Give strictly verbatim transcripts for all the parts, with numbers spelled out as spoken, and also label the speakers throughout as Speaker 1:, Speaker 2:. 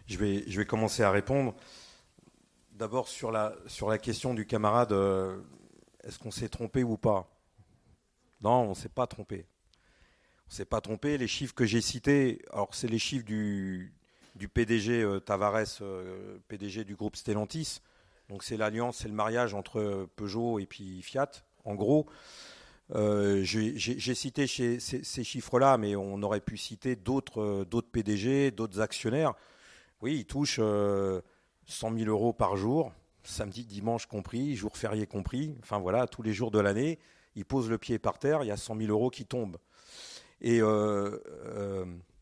Speaker 1: Je vais, je vais commencer à répondre. D'abord sur la, sur la question du camarade, euh, est-ce qu'on s'est trompé ou pas? Non, on ne s'est pas trompé. On ne s'est pas trompé. Les chiffres que j'ai cités, alors c'est les chiffres du, du P D G euh, Tavares, euh, P D G du groupe Stellantis. Donc c'est l'alliance, c'est le mariage entre Peugeot et puis Fiat, en gros. Euh, j'ai, j'ai, j'ai cité chez, ces, ces chiffres-là, mais on aurait pu citer d'autres, euh, d'autres P D G, d'autres actionnaires. Oui, ils touchent euh, cent mille euros par jour, samedi, dimanche compris, jour férié compris. Enfin voilà, tous les jours de l'année, ils posent le pied par terre, il y a cent mille euros qui tombent. Et euh, euh,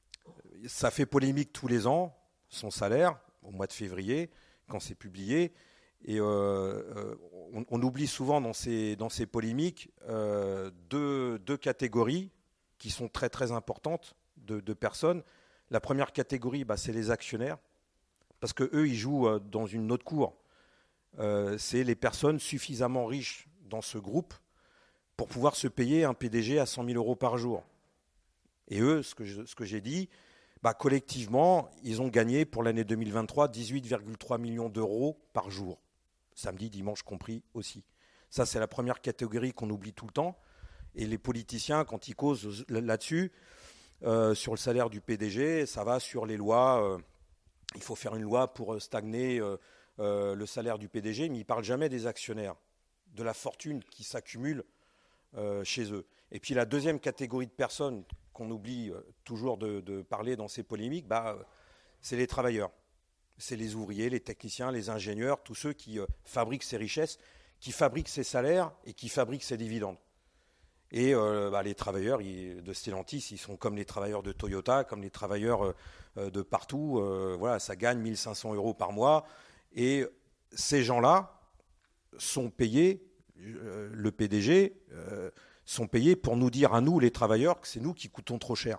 Speaker 1: ça fait polémique tous les ans, son salaire, au mois de février, quand c'est publié. Et euh, on, on oublie souvent dans ces, dans ces polémiques euh, deux, deux catégories qui sont très très importantes de, de personnes. La première catégorie, bah, c'est les actionnaires, parce qu'eux, ils jouent dans une autre cour. Euh, c'est les personnes suffisamment riches dans ce groupe pour pouvoir se payer un P D G à cent mille euros par jour. Et eux, ce que, je, ce que j'ai dit, bah, collectivement, ils ont gagné pour l'année deux mille vingt-trois dix-huit virgule trois millions d'euros par jour. Samedi, dimanche compris aussi. Ça, c'est la première catégorie qu'on oublie tout le temps. Et les politiciens, quand ils causent là-dessus, euh, sur le salaire du P D G, ça va sur les lois. Euh, il faut faire une loi pour stagner euh, euh, le salaire du P D G, mais ils ne parlent jamais des actionnaires, de la fortune qui s'accumule euh, chez eux. Et puis la deuxième catégorie de personnes qu'on oublie euh, toujours de, de parler dans ces polémiques, bah, c'est les travailleurs. C'est les ouvriers, les techniciens, les ingénieurs, tous ceux qui euh, fabriquent ces richesses, qui fabriquent ces salaires et qui fabriquent ces dividendes. Et euh, bah, les travailleurs ils, de Stellantis, ils sont comme les travailleurs de Toyota, comme les travailleurs euh, de partout. Euh, voilà, ça gagne mille cinq cents euros par mois. Et ces gens-là sont payés, euh, le P D G, euh, sont payés pour nous dire à nous, les travailleurs, que c'est nous qui coûtons trop cher.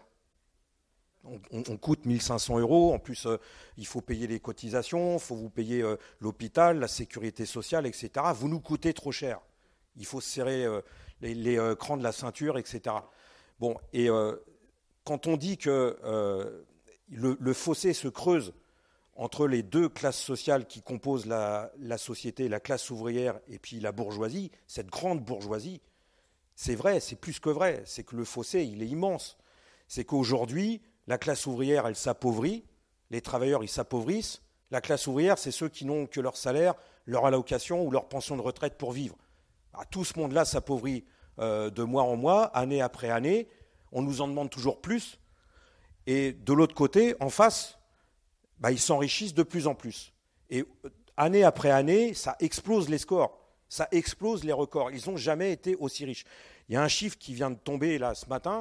Speaker 1: On, on, on coûte mille cinq cents euros, en plus euh, il faut payer les cotisations, il faut vous payer euh, l'hôpital, la sécurité sociale, et cetera. Vous nous coûtez trop cher. Il faut se serrer euh, les, les euh, crans de la ceinture, et cetera. Bon, et euh, quand on dit que euh, le, le fossé se creuse entre les deux classes sociales qui composent la, la société, la classe ouvrière et puis la bourgeoisie, cette grande bourgeoisie, c'est vrai, c'est plus que vrai, c'est que le fossé, il est immense. C'est qu'aujourd'hui, la classe ouvrière, elle s'appauvrit, les travailleurs, ils s'appauvrissent. La classe ouvrière, c'est ceux qui n'ont que leur salaire, leur allocation ou leur pension de retraite pour vivre. Ah, tout ce monde-là s'appauvrit euh, de mois en mois, année après année. On nous en demande toujours plus. Et de l'autre côté, en face, bah, ils s'enrichissent de plus en plus. Et euh, année après année, ça explose les scores, ça explose les records. Ils n'ont jamais été aussi riches. Il y a un chiffre qui vient de tomber là ce matin.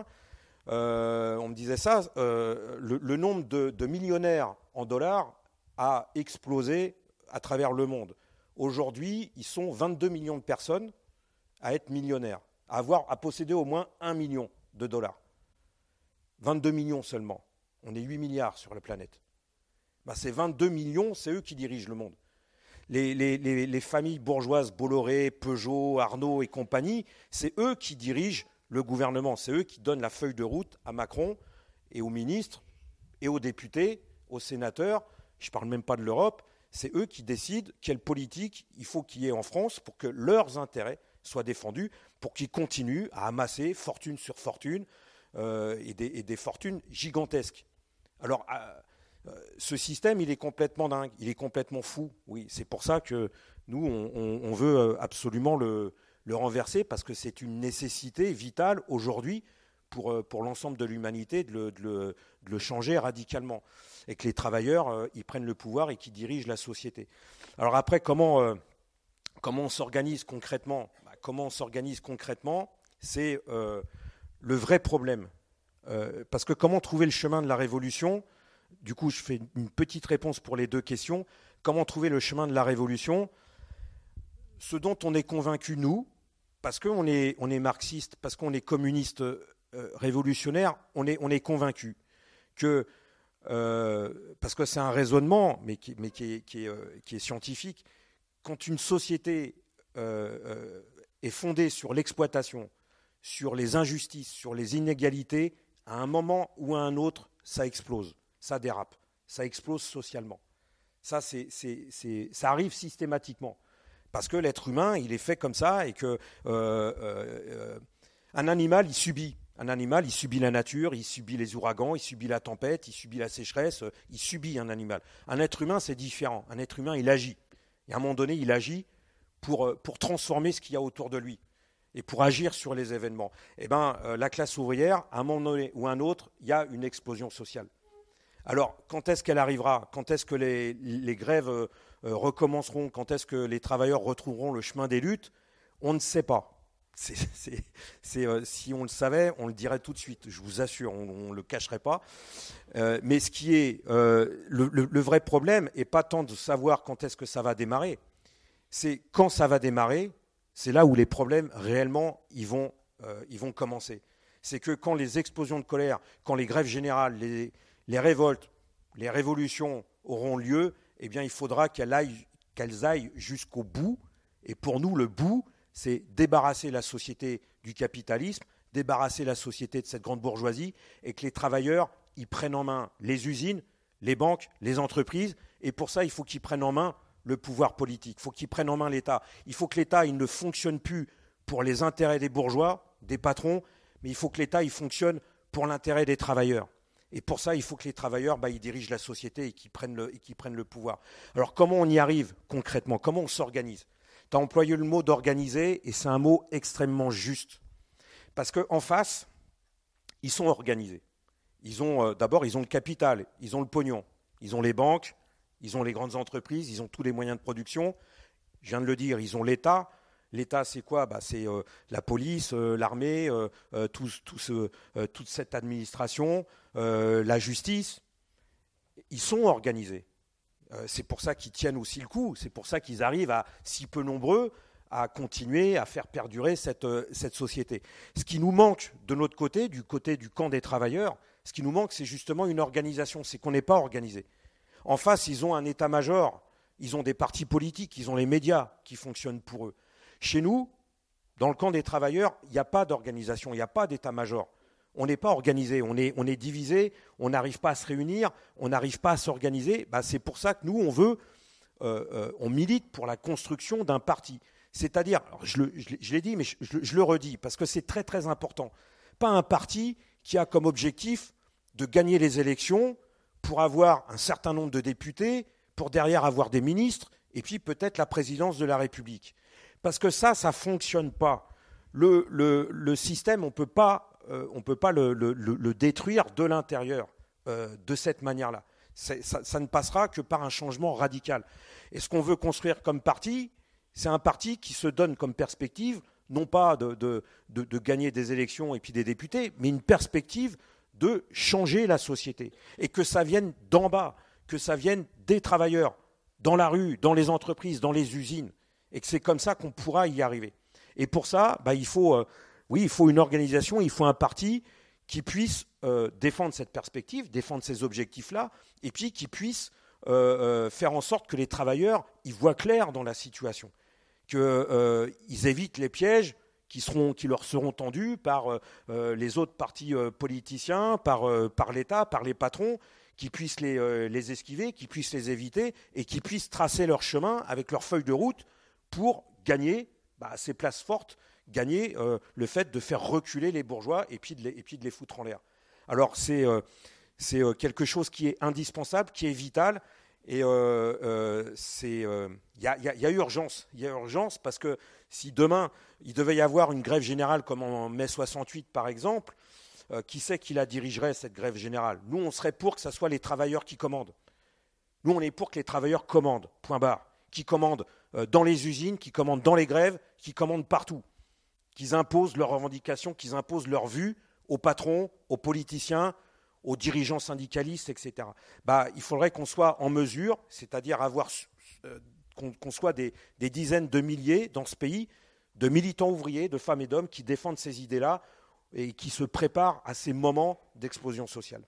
Speaker 1: Euh, on me disait ça, euh, le, le nombre de, de millionnaires en dollars a explosé à travers le monde. Aujourd'hui, ils sont vingt-deux millions de personnes à être millionnaires, à avoir, à posséder au moins un million de dollars. vingt-deux millions seulement. On est huit milliards sur la planète. Ben, ces vingt-deux millions, c'est eux qui dirigent le monde. Les, les, les, les familles bourgeoises, Bolloré, Peugeot, Arnault et compagnie, c'est eux qui dirigent le gouvernement. C'est eux qui donnent la feuille de route à Macron et aux ministres et aux députés, aux sénateurs. Je ne parle même pas de l'Europe. C'est eux qui décident quelle politique il faut qu'il y ait en France pour que leurs intérêts soient défendus, pour qu'ils continuent à amasser fortune sur fortune euh, et, des, et des fortunes gigantesques. Alors, euh, ce système, il est complètement dingue, il est complètement fou. Oui, c'est pour ça que nous, on, on, on veut absolument le, le renverser, parce que c'est une nécessité vitale aujourd'hui pour, pour l'ensemble de l'humanité de le, de, le, de le changer radicalement. Et que les travailleurs, euh, ils prennent le pouvoir et qu'ils dirigent la société. Alors après, comment, euh, comment on s'organise concrètement ? Bah, Comment on s'organise concrètement ? C'est euh, le vrai problème. Euh, parce que comment trouver le chemin de la révolution ? Du coup, je fais une petite réponse pour les deux questions. Comment trouver le chemin de la révolution ? Ce dont on est convaincu, nous, parce qu'on est, on est marxiste, parce qu'on est communiste euh, révolutionnaire, on est, on est convaincu que, euh, parce que c'est un raisonnement, mais qui, mais qui, est, qui, est, euh, qui est scientifique, quand une société euh, euh, est fondée sur l'exploitation, sur les injustices, sur les inégalités, à un moment ou à un autre, ça explose, ça dérape. ça explose socialement. Ça, c'est, c'est, c'est, ça arrive systématiquement. Parce que l'être humain, il est fait comme ça et que euh, euh, euh, un animal, il subit. Un animal, il subit la nature, il subit les ouragans, il subit la tempête, il subit la sécheresse, il subit un animal. Un être humain, c'est différent. Un être humain, il agit. Et à un moment donné, il agit pour, pour transformer ce qu'il y a autour de lui et pour agir sur les événements. Eh bien, euh, la classe ouvrière, à un moment donné ou un autre, il y a une explosion sociale. Alors, quand est-ce qu'elle arrivera? Quand est-ce que les, les grèves euh, recommenceront? Quand est-ce que les travailleurs retrouveront le chemin des luttes? On ne sait pas. C'est, c'est, c'est, euh, si on le savait, on le dirait tout de suite, je vous assure, on ne le cacherait pas. Euh, mais ce qui est euh, le, le, le vrai problème n'est pas tant de savoir quand est-ce que ça va démarrer, c'est quand ça va démarrer, c'est là où les problèmes réellement ils vont, euh, ils vont commencer. C'est que quand les explosions de colère, quand les grèves générales, les, les révoltes, les révolutions auront lieu, eh bien il faudra qu'elles aillent, qu'elles aillent jusqu'au bout. Et pour nous, le bout, c'est débarrasser la société du capitalisme, débarrasser la société de cette grande bourgeoisie et que les travailleurs, ils prennent en main les usines, les banques, les entreprises. Et pour ça, il faut qu'ils prennent en main le pouvoir politique. Il faut qu'ils prennent en main l'État. Il faut que l'État, il ne fonctionne plus pour les intérêts des bourgeois, des patrons, mais il faut que l'État, il fonctionne pour l'intérêt des travailleurs. Et pour ça, il faut que les travailleurs, bah, ils dirigent la société et qu'ils prennent le, et qu'ils prennent le pouvoir. Alors comment on y arrive concrètement? Comment on s'organise? Tu as employé le mot d'organiser, et c'est un mot extrêmement juste. Parce qu'en face, ils sont organisés. Ils ont, euh, d'abord, ils ont le capital, ils ont le pognon, ils ont les banques, ils ont les grandes entreprises, ils ont tous les moyens de production. Je viens de le dire, ils ont l'État. L'État, c'est quoi? Bah, c'est euh, la police, euh, l'armée, euh, euh, tout, tout ce, euh, toute cette administration, euh, la justice. Ils sont organisés. Euh, c'est pour ça qu'ils tiennent aussi le coup. C'est pour ça qu'ils arrivent à, si peu nombreux, à continuer à faire perdurer cette, euh, cette société. Ce qui nous manque de notre côté, du côté du camp des travailleurs, ce qui nous manque, c'est justement une organisation. C'est qu'on n'est pas organisé. En face, ils ont un état-major, ils ont des partis politiques, ils ont les médias qui fonctionnent pour eux. Chez nous, dans le camp des travailleurs, il n'y a pas d'organisation, il n'y a pas d'état-major. On n'est pas organisé, on est, on est divisé, on n'arrive pas à se réunir, on n'arrive pas à s'organiser. Bah, c'est pour ça que nous, on veut, euh, euh, on milite pour la construction d'un parti. C'est-à-dire, je, le, je, je l'ai dit, mais je, je, je le redis, parce que c'est très très important. Pas un parti qui a comme objectif de gagner les élections pour avoir un certain nombre de députés, pour derrière avoir des ministres, et puis peut-être la présidence de la République. Parce que ça, ça ne fonctionne pas. Le, le, le système, on ne peut pas... Euh, on ne peut pas le, le, le détruire de l'intérieur euh, de cette manière-là. C'est, ça, ça ne passera que par un changement radical. Et ce qu'on veut construire comme parti, c'est un parti qui se donne comme perspective, non pas de, de, de, de gagner des élections et puis des députés, mais une perspective de changer la société. Et que ça vienne d'en bas, que ça vienne des travailleurs, dans la rue, dans les entreprises, dans les usines. Et que c'est comme ça qu'on pourra y arriver. Et pour ça, bah, il faut... Euh, Oui, il faut une organisation, il faut un parti qui puisse euh, défendre cette perspective, défendre ces objectifs-là, et puis qui puisse euh, euh, faire en sorte que les travailleurs y voient clair dans la situation, qu'ils euh, évitent les pièges qui, seront, qui leur seront tendus par euh, les autres partis euh, politiciens, par, euh, par l'État, par les patrons, qui puissent les, euh, les esquiver, qui puissent les éviter, et qui puissent tracer leur chemin avec leur feuille de route pour gagner bah, ces places fortes, gagner euh, le fait de faire reculer les bourgeois et puis de les, et puis de les foutre en l'air. Alors c'est, euh, c'est euh, quelque chose qui est indispensable, qui est vital, et euh, euh, c'est, euh, y a, y a, y a urgence. Il y a urgence parce que si demain il devait y avoir une grève générale comme en mai soixante-huit par exemple, euh, qui c'est qui la dirigerait cette grève générale? Nous on serait pour que ce soit les travailleurs qui commandent. Nous on est pour que les travailleurs commandent, point barre, qui commandent euh, dans les usines, qui commandent dans les grèves, qui commandent partout. Qu'ils imposent leurs revendications, qu'ils imposent leurs vues aux patrons, aux politiciens, aux dirigeants syndicalistes, et cetera. Bah, il faudrait qu'on soit en mesure, c'est-à-dire avoir, euh, qu'on, qu'on soit des, des dizaines de milliers dans ce pays, de militants ouvriers, de femmes et d'hommes qui défendent ces idées-là et qui se préparent à ces moments d'explosion sociale.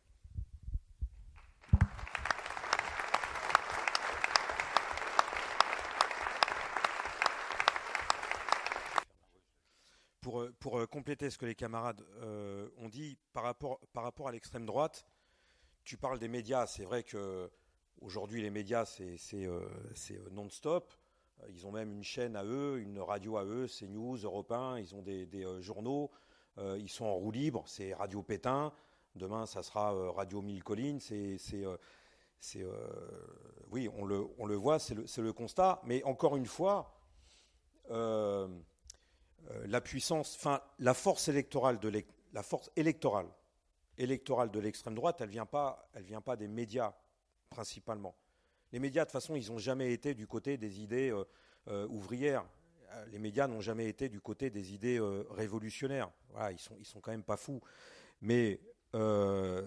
Speaker 1: Pour, pour compléter ce que les camarades euh, ont dit par rapport, par rapport à l'extrême droite, tu parles des médias, c'est vrai qu'aujourd'hui les médias c'est, c'est, euh, c'est non-stop. Ils ont même une chaîne à eux, une radio à eux, CNews, Europe un, ils ont des, des euh, journaux, euh, ils sont en roue libre, c'est Radio Pétain, demain ça sera euh, Radio Mille Collines, c'est, c'est, euh, c'est euh, oui, on le, on le voit, c'est le, c'est le constat, mais encore une fois, euh, euh, la puissance, enfin la force électorale de la force électorale, électorale de l'extrême droite, elle vient pas, elle vient pas des médias principalement. Les médias, de toute façon, ils n'ont jamais été du côté des idées euh, euh, ouvrières. Les médias n'ont jamais été du côté des idées euh, révolutionnaires. Voilà, ils sont, ils sont quand même pas fous. Mais euh,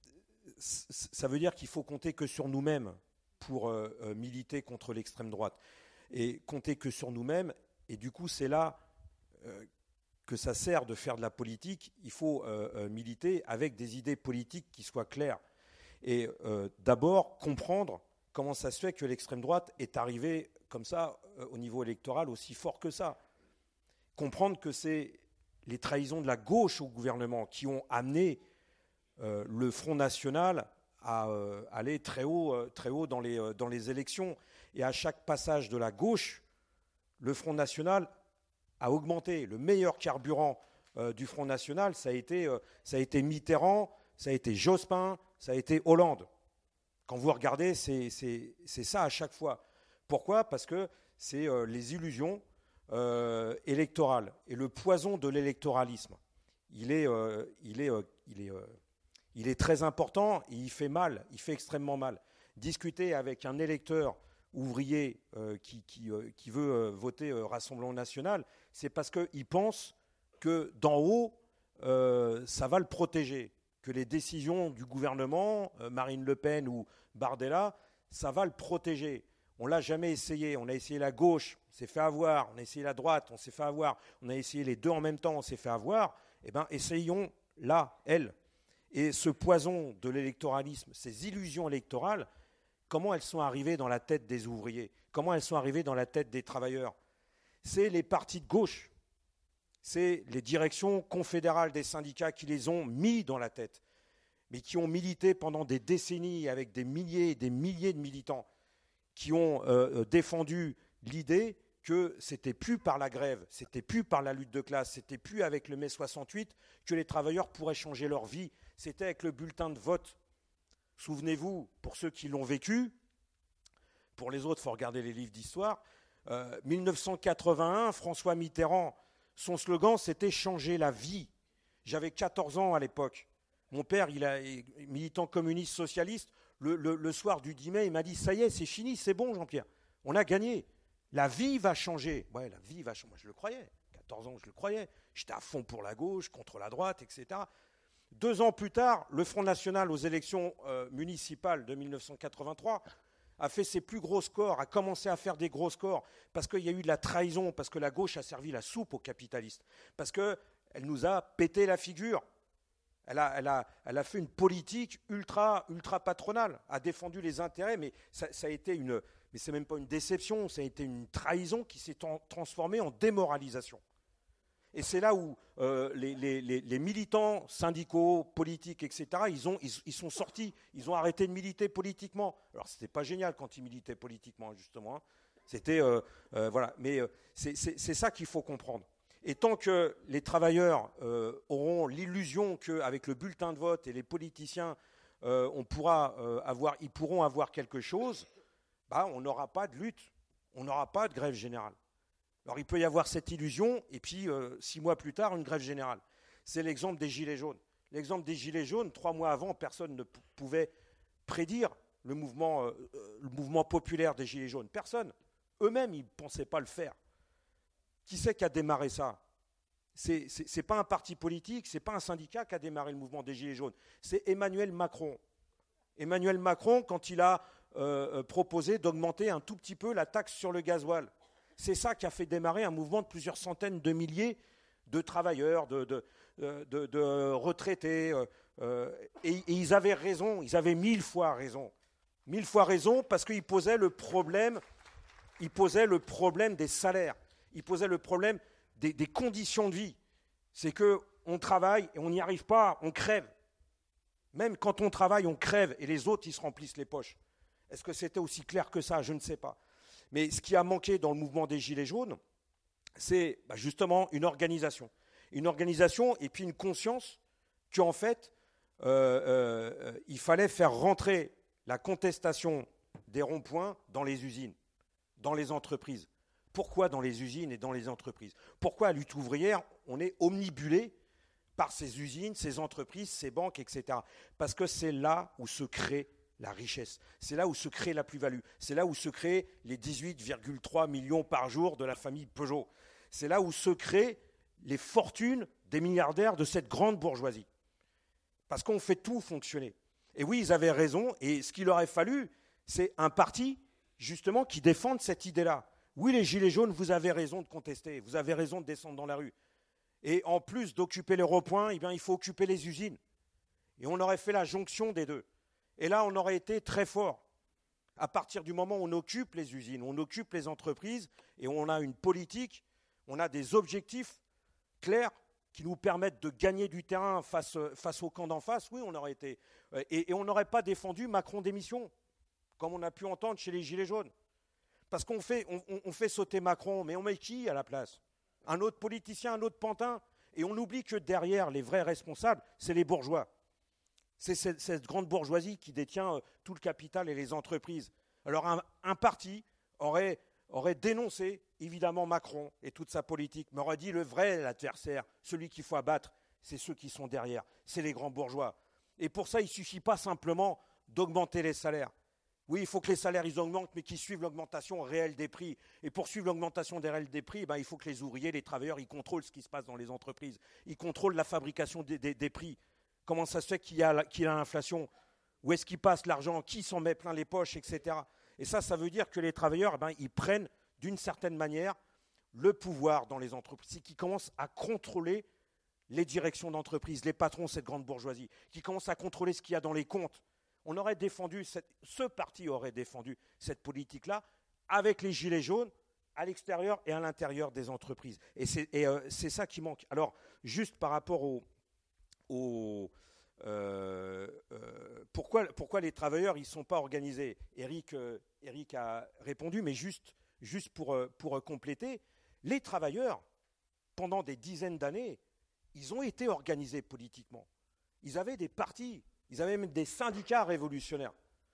Speaker 1: ça veut dire qu'il faut compter que sur nous-mêmes pour euh, militer contre l'extrême droite. Et compter que sur nous-mêmes. Et du coup, c'est là euh, que ça sert de faire de la politique. Il faut euh, euh, militer avec des idées politiques qui soient claires. Et euh, d'abord, comprendre comment ça se fait que l'extrême droite est arrivée comme ça euh, au niveau électoral aussi fort que ça. Comprendre que c'est les trahisons de la gauche au gouvernement qui ont amené euh, le Front National à euh, aller très haut, euh, très haut dans les, euh, dans les élections. Et à chaque passage de la gauche, le Front National a augmenté. Le meilleur carburant euh, du Front National, ça a été, euh, ça a été Mitterrand, ça a été Jospin, ça a été Hollande. Quand vous regardez, c'est, c'est, c'est ça à chaque fois. Pourquoi ? Parce que c'est euh, les illusions euh, électorales et le poison de l'électoralisme. Il est, euh, il est, euh, il est, euh, il est très important et il fait mal, il fait extrêmement mal. Discuter avec un électeur ouvrier euh, qui, qui, euh, qui veut euh, voter euh, Rassemblement National, c'est parce qu'il pense que d'en haut, euh, ça va le protéger. Que les décisions du gouvernement, euh, Marine Le Pen ou Bardella, ça va le protéger. On ne l'a jamais essayé. On a essayé la gauche, on s'est fait avoir. On a essayé la droite, on s'est fait avoir. On a essayé les deux en même temps, on s'est fait avoir. Eh bien, essayons là, elle. Et ce poison de l'électoralisme, ces illusions électorales, comment elles sont arrivées dans la tête des ouvriers ? Comment elles sont arrivées dans la tête des travailleurs ? C'est les partis de gauche. C'est les directions confédérales des syndicats qui les ont mis dans la tête, mais qui ont milité pendant des décennies avec des milliers et des milliers de militants qui ont euh, défendu l'idée que c'était plus par la grève, c'était plus par la lutte de classe, c'était plus avec le mai soixante-huit que les travailleurs pourraient changer leur vie, c'était avec le bulletin de vote. Souvenez-vous, pour ceux qui l'ont vécu, pour les autres, il faut regarder les livres d'histoire, euh, mille neuf cent quatre-vingt-un, François Mitterrand, son slogan, c'était « changer la vie ». J'avais quatorze ans à l'époque. Mon père, il est militant communiste socialiste. Le, le, le soir du dix mai, il m'a dit « ça y est, c'est fini, c'est bon, Jean-Pierre. On a gagné. La vie va changer. » Ouais, la vie va changer. Moi, je le croyais. quatorze ans, je le croyais. J'étais à fond pour la gauche, contre la droite, et cetera. Deux ans plus tard, le Front National aux élections euh, municipales de mille neuf cent quatre-vingt-trois a fait ses plus gros scores, a commencé à faire des gros scores, parce qu'il y a eu de la trahison, parce que la gauche a servi la soupe aux capitalistes, parce qu'elle nous a pété la figure. Elle a, elle a, elle a fait une politique ultra, ultra patronale, a défendu les intérêts, mais ça, ça a été une, mais c'est même pas une déception, ça a été une trahison qui s'est en, transformée en démoralisation. Et c'est là où euh, les, les, les militants syndicaux, politiques, et cetera, ils, ont, ils, ils sont sortis, ils ont arrêté de militer politiquement. Alors, ce n'était pas génial quand ils militaient politiquement, justement. Hein. C'était, euh, euh, voilà. Mais euh, c'est, c'est, c'est ça qu'il faut comprendre. Et tant que les travailleurs euh, auront l'illusion qu'avec le bulletin de vote et les politiciens, euh, on pourra, euh, avoir, ils pourront avoir quelque chose, bah, on n'aura pas de lutte, on n'aura pas de grève générale. Alors il peut y avoir cette illusion, et puis euh, six mois plus tard, une grève générale. C'est l'exemple des Gilets jaunes. L'exemple des Gilets jaunes, trois mois avant, personne ne p- pouvait prédire le mouvement, euh, le mouvement populaire des Gilets jaunes. Personne. Eux-mêmes, ils ne pensaient pas le faire. Qui c'est qui a démarré ça ? C'est, c'est, c'est pas un parti politique, c'est pas un syndicat qui a démarré le mouvement des Gilets jaunes. C'est Emmanuel Macron. Emmanuel Macron, quand il a euh, proposé d'augmenter un tout petit peu la taxe sur le gasoil. C'est ça qui a fait démarrer un mouvement de plusieurs centaines de milliers de travailleurs, de, de, de, de, de retraités. Euh, et, et ils avaient raison, ils avaient mille fois raison. Mille fois raison parce qu'ils posaient le problème, ils posaient le problème des salaires, ils posaient le problème des, des conditions de vie. C'est qu'on travaille et on n'y arrive pas, on crève. Même quand on travaille, on crève et les autres, ils se remplissent les poches. Est-ce que c'était aussi clair que ça? Je ne sais pas. Mais ce qui a manqué dans le mouvement des Gilets jaunes, c'est bah, justement une organisation. Une organisation et puis une conscience qu'en fait, euh, euh, il fallait faire rentrer la contestation des ronds-points dans les usines, dans les entreprises. Pourquoi dans les usines et dans les entreprises? Pourquoi à Lutte ouvrière, on est omnibulé par ces usines, ces entreprises, ces banques, et cetera. Parce que c'est là où se crée la richesse. C'est là où se crée la plus-value. C'est là où se créent les dix-huit virgule trois millions par jour de la famille Peugeot. C'est là où se créent les fortunes des milliardaires de cette grande bourgeoisie. Parce qu'on fait tout fonctionner. Et oui, ils avaient raison, et ce qu'il aurait fallu, c'est un parti, justement, qui défende cette idée-là. Oui, les Gilets jaunes, vous avez raison de contester, vous avez raison de descendre dans la rue. Et en plus d'occuper les ronds-points, eh bien, il faut occuper les usines. Et on aurait fait la jonction des deux. Et là, on aurait été très fort. À partir du moment où on occupe les usines, on occupe les entreprises, et on a une politique, on a des objectifs clairs qui nous permettent de gagner du terrain face, face au camp d'en face, oui, on aurait été. Et, et on n'aurait pas défendu Macron démission, comme on a pu entendre chez les Gilets jaunes. Parce qu'on fait, on, on fait sauter Macron, mais on met qui à la place? Un autre politicien, un autre pantin? Et on oublie que derrière, les vrais responsables, c'est les bourgeois. C'est cette, cette grande bourgeoisie qui détient euh, tout le capital et les entreprises. Alors un, un parti aurait, aurait dénoncé, évidemment, Macron et toute sa politique, mais aurait dit le vrai adversaire, celui qu'il faut abattre, c'est ceux qui sont derrière, c'est les grands bourgeois. Et pour ça, il ne suffit pas simplement d'augmenter les salaires. Oui, il faut que les salaires ils augmentent, mais qu'ils suivent l'augmentation réelle des prix. Et pour suivre l'augmentation des réels des prix, ben, il faut que les ouvriers, les travailleurs, ils contrôlent ce qui se passe dans les entreprises. Ils contrôlent la fabrication des, des, des prix. Comment ça se fait qu'il y a, qu'il y a l'inflation? Où est-ce qu'il passe l'argent? Qui s'en met plein les poches, et cetera. Et ça, ça veut dire que les travailleurs, ben, ils prennent d'une certaine manière le pouvoir dans les entreprises. C'est qu'ils commencent à contrôler les directions d'entreprise, les patrons, cette grande bourgeoisie, qui commencent à contrôler ce qu'il y a dans les comptes. On aurait défendu, cette, ce parti aurait défendu cette politique-là avec les gilets jaunes à l'extérieur et à l'intérieur des entreprises. Et c'est, et, euh, c'est ça qui manque. Alors, juste par rapport au... au euh, euh, pourquoi, pourquoi les travailleurs ils ne sont pas organisés? Eric, euh, Eric a répondu, mais juste, juste pour, euh, pour compléter, les travailleurs, pendant des dizaines d'années, ils ont été organisés politiquement. Ils avaient des partis. Ils avaient même des syndicats révolutionnaires.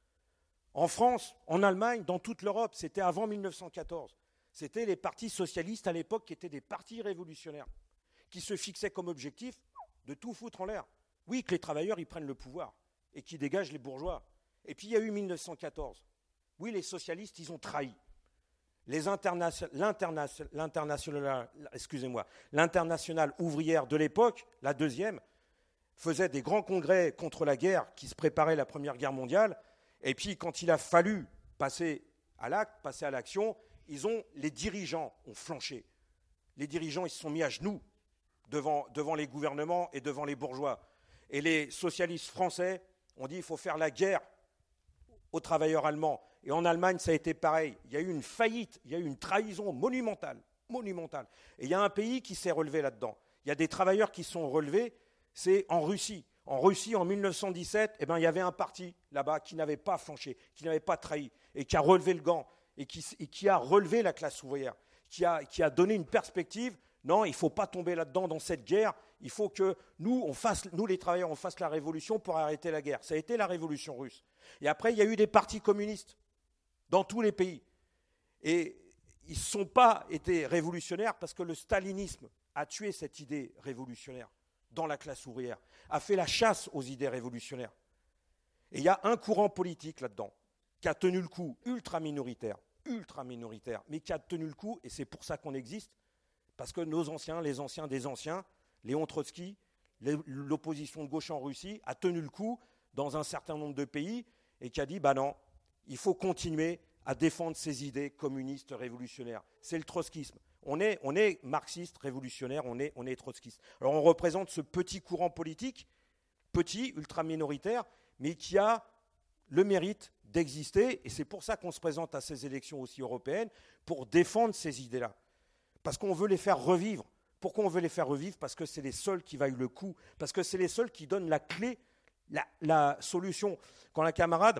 Speaker 1: En France, en Allemagne, dans toute l'Europe, c'était avant mille neuf cent quatorze. C'était les partis socialistes à l'époque qui étaient des partis révolutionnaires, qui se fixaient comme objectif de tout foutre en l'air. Oui, que les travailleurs ils prennent le pouvoir et qui dégagent les bourgeois. Et puis il y a eu mille neuf cent quatorze. Oui, les socialistes, ils ont trahi. Les internation- l'interna- l'international, excusez-moi, l'internationale ouvrière de l'époque, la deuxième, faisait des grands congrès contre la guerre qui se préparait la Première Guerre mondiale. Et puis, quand il a fallu passer à l'acte, passer à l'action, ils ont, les dirigeants ont flanché. Les dirigeants, ils se sont mis à genoux devant, devant les gouvernements et devant les bourgeois. Et les socialistes français ont dit qu'il faut faire la guerre aux travailleurs allemands. Et en Allemagne, ça a été pareil. Il y a eu une faillite, il y a eu une trahison monumentale, monumentale. Et il y a un pays qui s'est relevé là-dedans. Il y a des travailleurs qui sont relevés, c'est en Russie. En Russie, en mille neuf cent dix-sept, eh ben, il y avait un parti là-bas qui n'avait pas flanché, qui n'avait pas trahi, et qui a relevé le gant, et qui, et qui a relevé la classe ouvrière, qui a, qui a donné une perspective. Non, il ne faut pas tomber là-dedans, dans cette guerre. Il faut que nous, on fasse, nous les travailleurs, on fasse la révolution pour arrêter la guerre. Ça a été la révolution russe. Et après, il y a eu des partis communistes dans tous les pays. Et ils ne sont pas été révolutionnaires parce que le stalinisme a tué cette idée révolutionnaire dans la classe ouvrière, a fait la chasse aux idées révolutionnaires. Et il y a un courant politique là-dedans qui a tenu le coup, ultra minoritaire, ultra minoritaire, mais qui a tenu le coup, et c'est pour ça qu'on existe, parce que nos anciens, les anciens des anciens, Léon Trotsky, l'opposition de gauche en Russie, a tenu le coup dans un certain nombre de pays et qui a dit, bah non, il faut continuer à défendre ces idées communistes révolutionnaires. C'est le trotskisme. On est, on est marxiste, révolutionnaire, on est, on est trotskiste. Alors on représente ce petit courant politique, petit, ultra minoritaire, mais qui a le mérite d'exister, et c'est pour ça qu'on se présente à ces élections aussi européennes, pour défendre ces idées-là. Parce qu'on veut les faire revivre. Pourquoi on veut les faire revivre? Parce que c'est les seuls qui vaillent le coup, parce que c'est les seuls qui donnent la clé
Speaker 2: La, la solution, quand la camarade,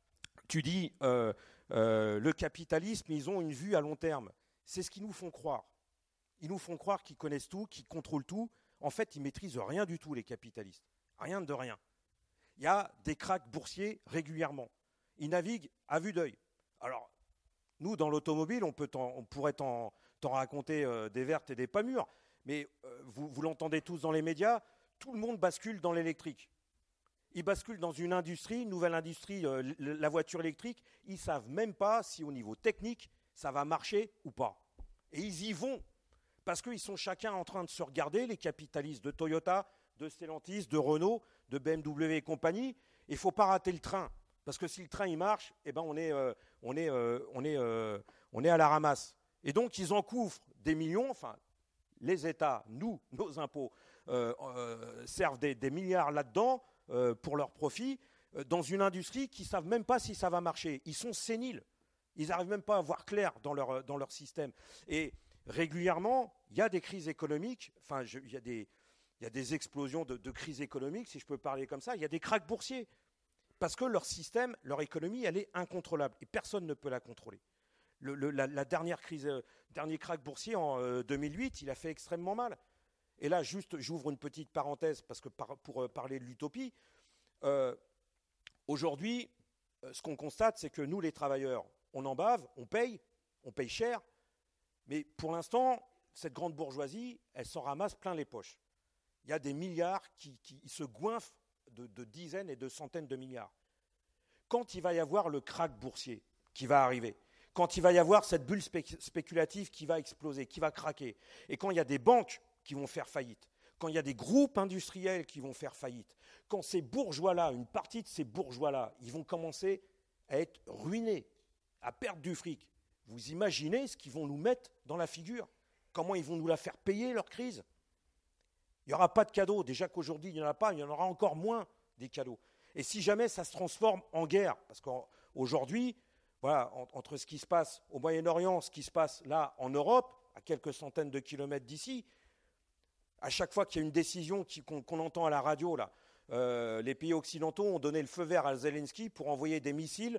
Speaker 2: tu dis euh, euh, le capitalisme, ils ont une vue à long terme. C'est ce qu'ils nous font croire. Ils nous font croire qu'ils connaissent tout, qu'ils contrôlent tout. En fait, ils maîtrisent rien du tout, les capitalistes. Rien de rien. Il y a des cracks boursiers régulièrement. Ils naviguent à vue d'œil. Alors, nous, dans l'automobile, on, peut on pourrait t'en, t'en raconter euh, des vertes et des pas mûres, mais euh, vous, vous l'entendez tous dans les médias, tout le monde bascule dans l'électrique. Ils basculent dans une industrie, une nouvelle industrie, euh, la voiture électrique. Ils ne savent même pas si au niveau technique, ça va marcher ou pas. Et ils y vont, parce qu'ils sont chacun en train de se regarder, les capitalistes de Toyota, de Stellantis, de Renault, de B M W et compagnie. Il ne faut pas rater le train. Parce que si le train il marche, eh ben on, est, euh, on, est, euh, on, est, euh, on est à la ramasse. Et donc ils encouvrent des millions, enfin les États, nous, nos impôts, euh, euh, servent des, des milliards là-dedans euh, pour leur profit, euh, dans une industrie qui ne savent même pas si ça va marcher. Ils sont séniles. Ils n'arrivent même pas à voir clair dans leur, dans leur système. Et régulièrement, il y a des crises économiques, enfin il y a des, il y a des explosions de, de crises économiques, si je peux parler comme ça, il y a des cracks boursiers. Parce que leur système, leur économie, elle est incontrôlable et personne ne peut la contrôler. Le, le, la, la dernière crise, euh, dernier krach boursier en euh, deux mille huit, il a fait extrêmement mal. Et là, juste, j'ouvre une petite parenthèse parce que par, pour euh, parler de l'utopie, euh, aujourd'hui, euh, ce qu'on constate, c'est que nous, les travailleurs, on en bave, on paye, on paye cher, mais pour l'instant, cette grande bourgeoisie, elle s'en ramasse plein les poches. Il y a des milliards qui, qui se goinfrent De, de dizaines et de centaines de milliards. Quand il va y avoir le krach boursier qui va arriver, quand il va y avoir cette bulle spé- spéculative qui va exploser, qui va craquer, et quand il y a des banques qui vont faire faillite, quand il y a des groupes industriels qui vont faire faillite, quand ces bourgeois-là, une partie de ces bourgeois-là, ils vont commencer à être ruinés, à perdre du fric, vous imaginez ce qu'ils vont nous mettre dans la figure? Comment ils vont nous la faire payer, leur crise? Il n'y aura pas de cadeaux. Déjà qu'aujourd'hui, il n'y en a pas, il y en aura encore moins des cadeaux. Et si jamais ça se transforme en guerre, parce qu'aujourd'hui, voilà, entre ce qui se passe au Moyen-Orient, ce qui se passe là en Europe, à quelques centaines de kilomètres d'ici, à chaque fois qu'il y a une décision qui, qu'on, qu'on entend à la radio, là, euh, les pays occidentaux ont donné le feu vert à Zelensky pour envoyer des missiles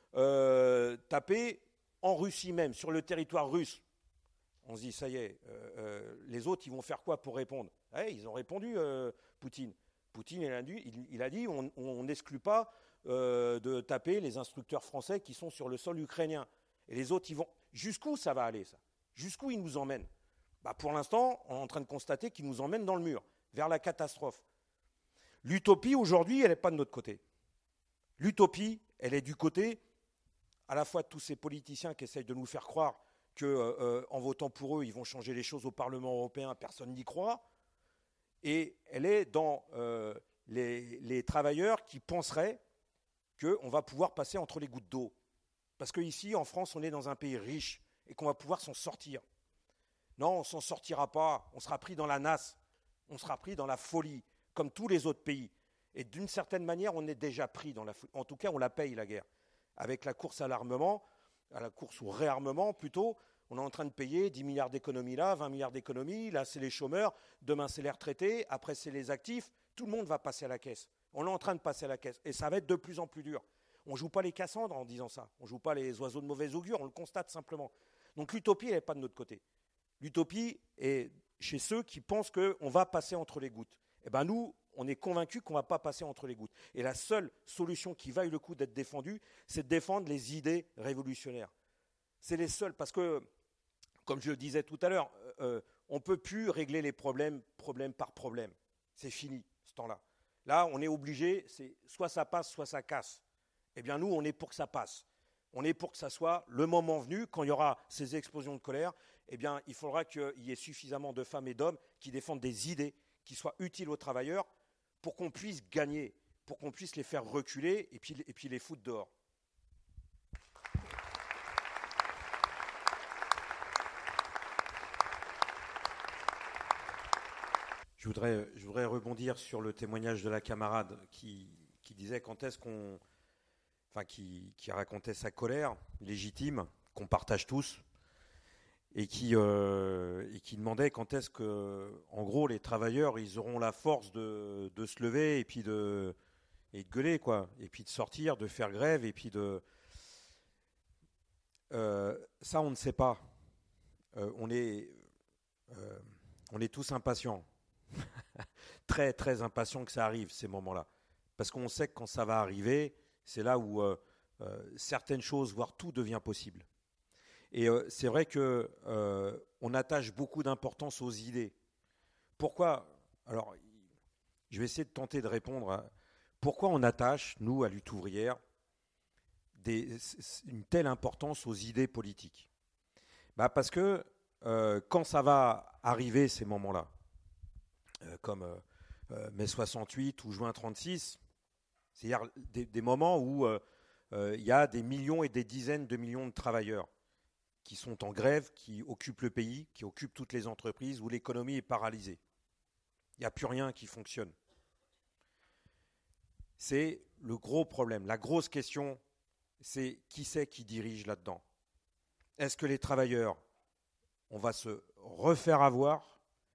Speaker 2: euh, tapés en Russie même, sur le territoire russe. On se dit, ça y est, euh, euh, les autres, ils vont faire quoi pour répondre? Ouais, ils ont répondu, euh, Poutine. Poutine, il a dit, il, il a dit on n'exclut pas euh, de taper les instructeurs français qui sont sur le sol ukrainien. Et les autres, ils vont... Jusqu'où ça va aller, ça? Jusqu'où ils nous emmènent? Bah, pour l'instant, on est en train de constater qu'ils nous emmènent dans le mur, vers la catastrophe. L'utopie, aujourd'hui, elle n'est pas de notre côté. L'utopie, elle est du côté, à la fois de tous ces politiciens qui essayent de nous faire croire qu'en euh, votant pour eux, ils vont changer les choses au Parlement européen, personne n'y croit. Et elle est dans euh, les, les travailleurs qui penseraient qu'on va pouvoir passer entre les gouttes d'eau. Parce qu'ici, en France, on est dans un pays riche et qu'on va pouvoir s'en sortir. Non, on ne s'en sortira pas. On sera pris dans la nasse. On sera pris dans la folie, comme tous les autres pays. Et d'une certaine manière, on est déjà pris dans la folie. En tout cas, on la paye, la guerre. Avec la course à l'armement, à la course au réarmement plutôt, on est en train de payer dix milliards d'économies là, vingt milliards d'économies, là c'est les chômeurs, demain c'est les retraités, après c'est les actifs, tout le monde va passer à la caisse. On est en train de passer à la caisse et ça va être de plus en plus dur. On ne joue pas les Cassandres en disant ça, on ne joue pas les oiseaux de mauvais augure, on le constate simplement. Donc l'utopie, elle n'est pas de notre côté. L'utopie est chez ceux qui pensent qu'on va passer entre les gouttes. Eh bien nous, on est convaincus qu'on ne va pas passer entre les gouttes. Et la seule solution qui vaille le coup d'être défendue, c'est de défendre les idées révolutionnaires. C'est les seuls, parce que, comme je le disais tout à l'heure, euh, on ne peut plus régler les problèmes, problème par problème. C'est fini, ce temps-là. Là, on est obligé, c'est soit ça passe, soit ça casse. Eh bien, nous, on est pour que ça passe. On est pour que ça soit le moment venu, quand il y aura ces explosions de colère, eh bien, il faudra qu'il y ait suffisamment de femmes et d'hommes qui défendent des idées qui soient utiles aux travailleurs pour qu'on puisse gagner, pour qu'on puisse les faire reculer et puis, et puis les foutre dehors.
Speaker 1: Je voudrais, je voudrais rebondir sur le témoignage de la camarade qui, qui disait quand est-ce qu'on, enfin qui, qui racontait sa colère légitime qu'on partage tous et qui, euh, et qui demandait quand est-ce que, en gros, les travailleurs ils auront la force de, de se lever et puis de,
Speaker 2: et de gueuler, quoi. Et puis de sortir, de faire grève, et puis de... Euh, ça, on ne sait pas. Euh, on est, euh, on est tous impatients. très, très impatients que ça arrive, ces moments-là. Parce qu'on sait que quand ça va arriver, c'est là où euh, euh, certaines choses, voire tout, devient possible. Et euh, c'est vrai qu'on euh, attache beaucoup d'importance aux idées. Pourquoi ? Alors, je vais essayer de tenter de répondre à pourquoi on attache, nous, à Lutte ouvrière, des, une telle importance aux idées politiques. Bah parce que euh, quand ça va arriver, ces moments-là, euh, comme euh, euh, mai soixante-huit ou juin trente-six, c'est-à-dire des, des moments où il euh, euh, y a des millions et des dizaines de millions de travailleurs qui sont en grève, qui occupent le pays, qui occupent toutes les entreprises, où l'économie est paralysée. Il n'y a plus rien qui fonctionne. C'est le gros problème. La grosse question, c'est qui c'est qui dirige là-dedans ? Est-ce que les travailleurs, on va se refaire avoir,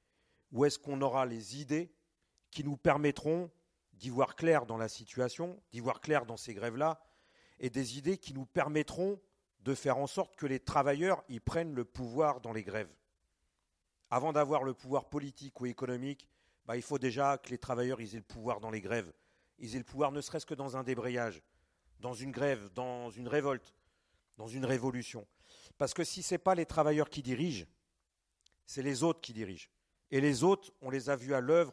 Speaker 2: ou est-ce qu'on aura les idées qui nous permettront d'y voir clair dans la situation, d'y voir clair dans ces grèves-là, et des idées qui nous permettront de faire en sorte que les travailleurs y prennent le pouvoir dans les grèves. Avant d'avoir le pouvoir politique ou économique, bah, il faut déjà que les travailleurs ils aient le pouvoir dans les grèves. Ils aient le pouvoir ne serait-ce que dans un débrayage, dans une grève, dans une révolte, dans une révolution. Parce que si ce n'est pas les travailleurs qui dirigent, c'est les autres qui dirigent. Et les autres, on les a vus à l'œuvre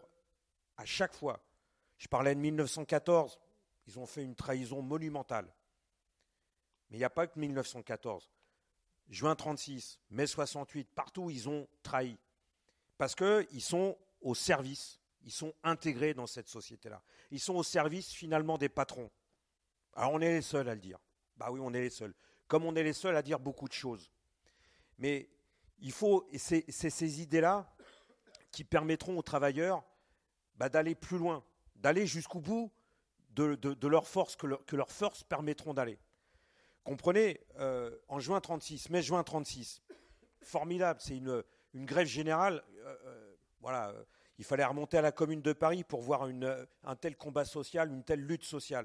Speaker 2: à chaque fois. Je parlais de mille neuf cent quatorze, ils ont fait une trahison monumentale. Mais il n'y a pas que mille neuf cent quatorze. Juin trente-six, mai soixante-huit, partout ils ont trahi. Parce qu'ils sont au service, ils sont intégrés dans cette société-là. Ils sont au service finalement des patrons. Alors on est les seuls à le dire. Bah oui, on est les seuls. Comme on est les seuls à dire beaucoup de choses. Mais il faut, et c'est, c'est ces idées-là qui permettront aux travailleurs bah, d'aller plus loin, d'aller jusqu'au bout de, de, de leur force, que, leur, que leurs forces permettront d'aller. Comprenez, euh, en juin trente-six, mai-juin trente-six, formidable, c'est une, une grève générale. Euh, euh, voilà, euh, il fallait remonter à la Commune de Paris pour voir une, un tel combat social, une telle lutte sociale.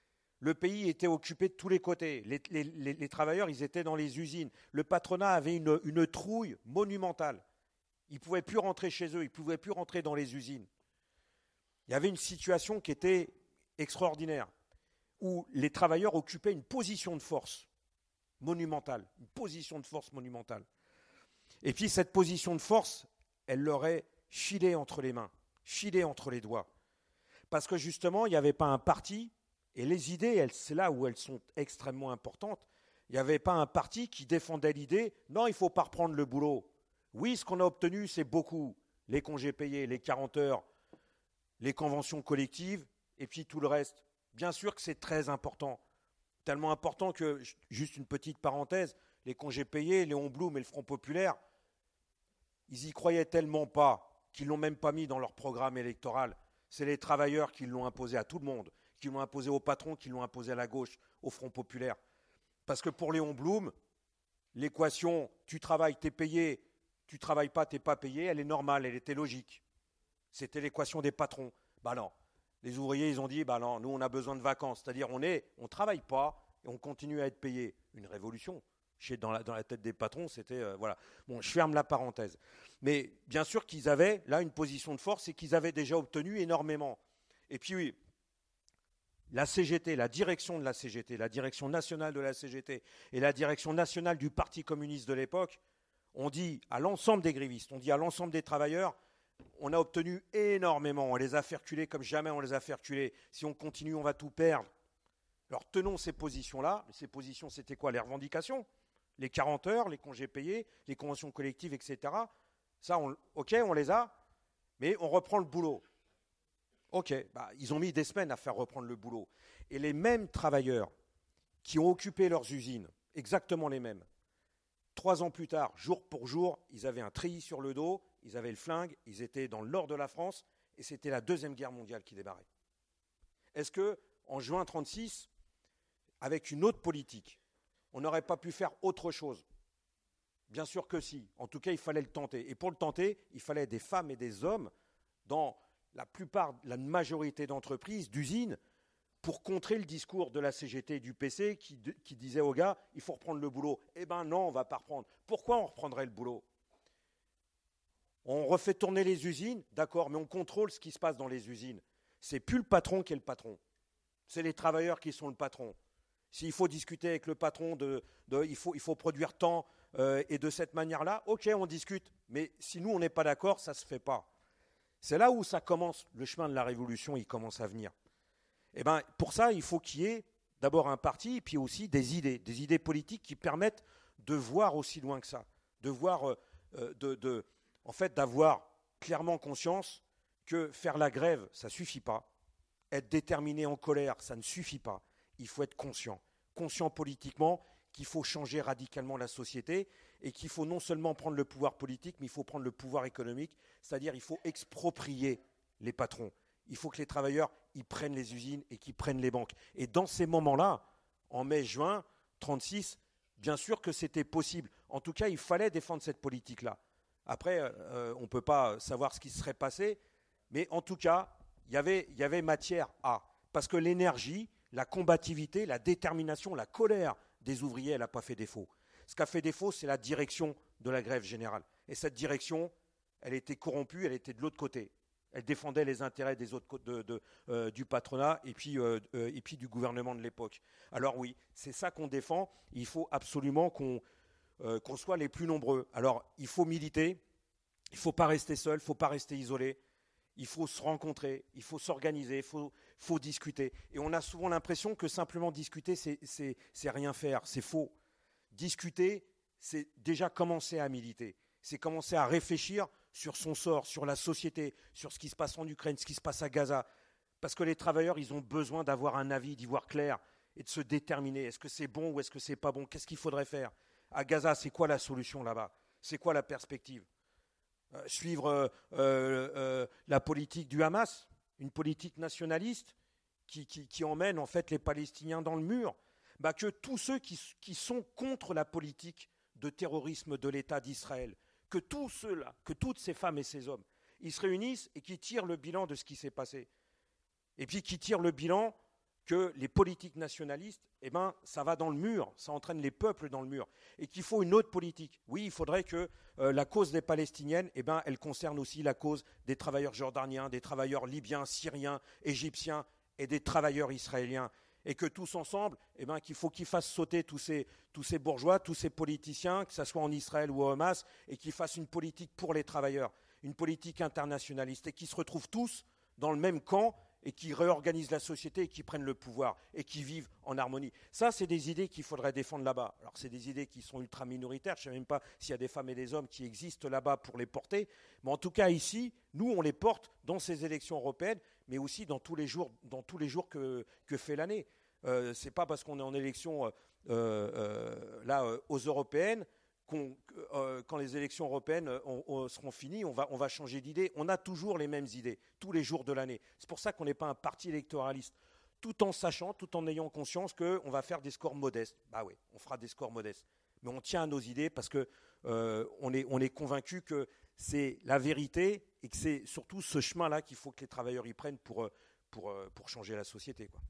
Speaker 2: Le pays était occupé de tous les côtés. Les, les, les, les travailleurs, ils étaient dans les usines. Le patronat avait une, une trouille monumentale. Ils ne pouvaient plus rentrer chez eux, ils ne pouvaient plus rentrer dans les usines. Il y avait une situation qui était extraordinaire, où les travailleurs occupaient une position de force monumentale, une position de force monumentale. Et puis cette position de force, elle leur est filée entre les mains, filée entre les doigts. Parce que justement, il n'y avait pas un parti, et les idées, elles, c'est là où elles sont extrêmement importantes, il n'y avait pas un parti qui défendait l'idée, non, il ne faut pas reprendre le boulot. Oui, ce qu'on a obtenu, c'est beaucoup, les congés payés, les quarante heures, les conventions collectives, et puis tout le reste. Bien sûr que c'est très important, tellement important que, juste une petite parenthèse, les congés payés, Léon Blum et le Front Populaire, ils y croyaient tellement pas qu'ils ne l'ont même pas mis dans leur programme électoral. C'est les travailleurs qui l'ont imposé à tout le monde, qui l'ont imposé aux patrons, qui l'ont imposé à la gauche, au Front Populaire. Parce que pour Léon Blum, l'équation « tu travailles, t'es payé, tu travailles pas, t'es pas payé », elle est normale, elle était logique. C'était l'équation des patrons. Ben non. Les ouvriers, ils ont dit, bah non, nous, on a besoin de vacances. C'est-à-dire, on est, on travaille pas et on continue à être payé. Une révolution. Chez, dans, la, dans la tête des patrons, c'était, euh, voilà. Bon, je ferme la parenthèse. Mais bien sûr qu'ils avaient là une position de force et qu'ils avaient déjà obtenu énormément. Et puis, oui, la C G T, la direction de la C G T, la direction nationale de la C G T et la direction nationale du Parti communiste de l'époque, on dit à l'ensemble des grévistes, on dit à l'ensemble des travailleurs, on a obtenu énormément, on les a fait reculer comme jamais on les a fait reculer. Si on continue, on va tout perdre. Alors tenons ces positions-là. Ces positions, c'était quoi ? Les revendications, les quarante heures, les congés payés, les conventions collectives, et cetera. Ça, on, ok, on les a, mais on reprend le boulot. Ok, bah, ils ont mis des semaines à faire reprendre le boulot. Et les mêmes travailleurs qui ont occupé leurs usines, exactement les mêmes, trois ans plus tard, jour pour jour, ils avaient un treillis sur le dos, ils avaient le flingue, ils étaient dans le nord de la France, et c'était la Deuxième Guerre mondiale qui démarrait. Est-ce qu'en juin trente-six, avec une autre politique, on n'aurait pas pu faire autre chose ? Bien sûr que si. En tout cas, il fallait le tenter. Et pour le tenter, il fallait des femmes et des hommes dans la plupart, la majorité d'entreprises, d'usines, pour contrer le discours de la C G T et du P C qui, qui disait aux gars, il faut reprendre le boulot. Eh bien non, on ne va pas reprendre. Pourquoi on reprendrait le boulot? On refait tourner les usines, d'accord, mais on contrôle ce qui se passe dans les usines. C'est plus le patron qui est le patron. C'est les travailleurs qui sont le patron. S'il faut discuter avec le patron, de, de, il, faut, il faut produire tant euh, et de cette manière-là, ok, on discute. Mais si nous, on n'est pas d'accord, ça ne se fait pas. C'est là où ça commence, le chemin de la révolution, il commence à venir. Et ben, pour ça, il faut qu'il y ait d'abord un parti, et puis aussi des idées, des idées politiques qui permettent de voir aussi loin que ça, de voir, euh, de, de, en fait, d'avoir clairement conscience que faire la grève, ça ne suffit pas. Être déterminé en colère, ça ne suffit pas. Il faut être conscient, conscient politiquement qu'il faut changer radicalement la société et qu'il faut non seulement prendre le pouvoir politique, mais il faut prendre le pouvoir économique, c'est-à-dire il faut exproprier les patrons. Il faut que les travailleurs ils prennent les usines et qu'ils prennent les banques. Et dans ces moments-là, en mai-juin trente-six, bien sûr que c'était possible. En tout cas, il fallait défendre cette politique-là. Après, euh, on ne peut pas savoir ce qui serait passé, mais en tout cas, y avait, y avait matière à. Parce que l'énergie, la combativité, la détermination, la colère des ouvriers, elle n'a pas fait défaut. Ce qui a fait défaut, c'est la direction de la grève générale. Et cette direction, elle était corrompue, elle était de l'autre côté. Elle défendait les intérêts des autres de, de, euh, du patronat et puis, euh, euh, et puis du gouvernement de l'époque. Alors oui, c'est ça qu'on défend. Il faut absolument qu'on euh, qu'on soit les plus nombreux. Alors, il faut militer. Il ne faut pas rester seul, il ne faut pas rester isolé. Il faut se rencontrer, il faut s'organiser, il faut, faut discuter. Et on a souvent l'impression que simplement discuter, c'est, c'est, c'est rien faire. C'est faux. Discuter, c'est déjà commencer à militer. C'est commencer à réfléchir sur son sort, sur la société, sur ce qui se passe en Ukraine, ce qui se passe à Gaza. Parce que les travailleurs, ils ont besoin d'avoir un avis, d'y voir clair et de se déterminer. Est-ce que c'est bon ou est-ce que c'est pas bon? Qu'est-ce qu'il faudrait faire? À Gaza, c'est quoi la solution là-bas? C'est quoi la perspective? euh, Suivre euh, euh, la politique du Hamas, une politique nationaliste qui, qui, qui emmène en fait les Palestiniens dans le mur? Bah, que tous ceux qui, qui sont contre la politique de terrorisme de l'État d'Israël, que tous ceux-là, que toutes ces femmes et ces hommes, ils se réunissent et qui tirent le bilan de ce qui s'est passé. Et puis qui tirent le bilan que les politiques nationalistes, eh ben, ça va dans le mur, ça entraîne les peuples dans le mur. Et qu'il faut une autre politique. Oui, il faudrait que euh, la cause des Palestiniennes, eh ben, elle concerne aussi la cause des travailleurs jordaniens, des travailleurs libyens, syriens, égyptiens et des travailleurs israéliens. Et que tous ensemble, eh ben, qu'il faut qu'ils fassent sauter tous ces, tous ces bourgeois, tous ces politiciens, que ce soit en Israël ou au Hamas, et qu'ils fassent une politique pour les travailleurs, une politique internationaliste, et qu'ils se retrouvent tous dans le même camp, et qui réorganisent la société, et qui prennent le pouvoir, et qui vivent en harmonie. Ça, c'est des idées qu'il faudrait défendre là-bas. Alors, c'est des idées qui sont ultra minoritaires. Je ne sais même pas s'il y a des femmes et des hommes qui existent là-bas pour les porter. Mais en tout cas, ici, nous, on les porte dans ces élections européennes, mais aussi dans tous les jours, dans tous les jours que, que fait l'année. Euh, ce n'est pas parce qu'on est en élection euh, euh, là, euh, aux européennes, qu'on, euh, quand les élections européennes on, on seront finies, on va, on va changer d'idée. On a toujours les mêmes idées, tous les jours de l'année. C'est pour ça qu'on n'est pas un parti électoraliste, tout en sachant, tout en ayant conscience qu'on va faire des scores modestes. Bah oui, on fera des scores modestes. Mais on tient à nos idées parce qu'on euh, est, on est convaincu que c'est la vérité et que c'est surtout ce chemin-là qu'il faut que les travailleurs y prennent pour, pour, pour changer la société, quoi.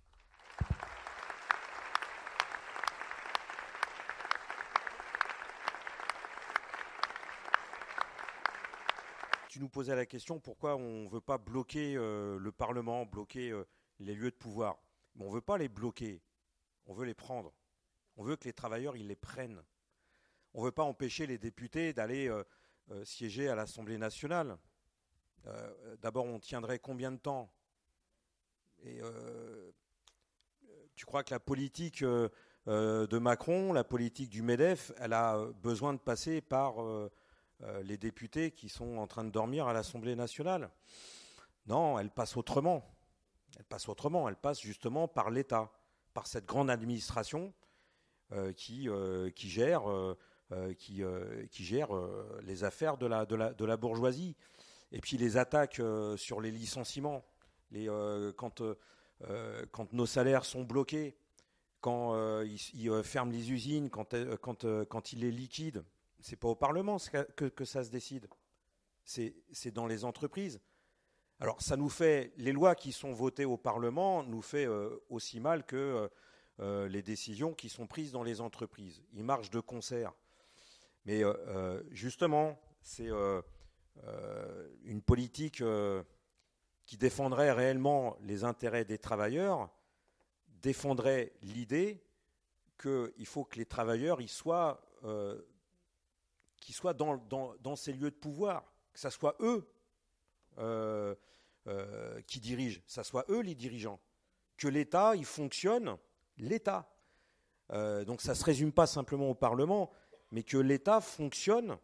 Speaker 2: Tu nous posais la question pourquoi on ne veut pas bloquer euh, le Parlement, bloquer euh, les lieux de pouvoir. Mais on ne veut pas les bloquer, on veut les prendre. On veut que les travailleurs ils les prennent. On ne veut pas empêcher les députés d'aller euh, euh, siéger à l'Assemblée nationale. Euh, d'abord, on tiendrait combien de temps? Et euh, tu crois que la politique euh, euh, de Macron, la politique du MEDEF, elle a besoin de passer par... Euh, Euh, les députés qui sont en train de dormir à l'Assemblée nationale? Non, elle passe autrement. Elle passe autrement. Elle passe justement par l'État, par cette grande administration euh, qui, euh, qui gère, euh, qui, euh, qui gère euh, les affaires de la, de, la, de la bourgeoisie. Et puis les attaques euh, sur les licenciements, les, euh, quand, euh, quand nos salaires sont bloqués, quand euh, ils, ils ferment les usines, quand, quand, quand ils les liquident. C'est pas au Parlement que, que ça se décide, c'est, c'est dans les entreprises. Alors ça nous fait, les lois qui sont votées au Parlement nous fait euh, aussi mal que euh, les décisions qui sont prises dans les entreprises. Ils marchent de concert. Mais euh, justement, c'est euh, euh, une politique euh, qui défendrait réellement les intérêts des travailleurs, défendrait l'idée qu'il faut que les travailleurs ils soient, euh, qu'ils soient dans, dans, dans ces lieux de pouvoir, que ce soit eux euh, euh, qui dirigent, que ce soit eux les dirigeants, que l'État il fonctionne, l'État. Euh, donc ça ne se résume pas simplement au Parlement, mais que l'État fonctionne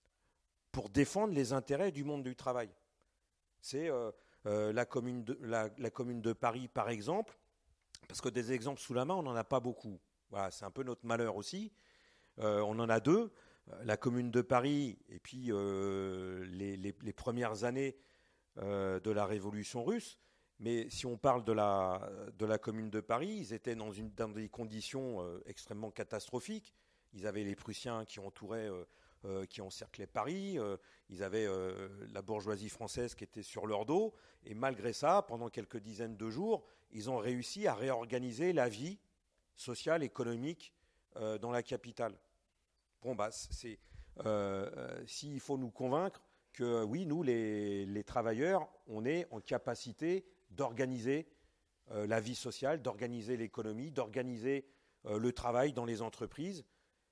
Speaker 2: pour défendre les intérêts du monde du travail. C'est euh, euh, la, commune de, la, la commune de Paris, par exemple, parce que des exemples sous la main, on n'en a pas beaucoup. Voilà, c'est un peu notre malheur aussi. Euh, on en a deux, la commune de Paris et puis euh, les, les, les premières années euh, de la Révolution russe. Mais si on parle de la, de la commune de Paris, ils étaient dans, une, dans des conditions euh, extrêmement catastrophiques. Ils avaient les Prussiens qui entouraient, euh, euh, qui encerclaient Paris. Euh, ils avaient euh, la bourgeoisie française qui était sur leur dos. Et malgré ça, pendant quelques dizaines de jours, ils ont réussi à réorganiser la vie sociale, économique euh, dans la capitale. Bon, bah, c'est, euh, euh, s'il faut nous convaincre que oui, nous, les, les travailleurs, on est en capacité d'organiser euh, la vie sociale, d'organiser l'économie, d'organiser euh, le travail dans les entreprises.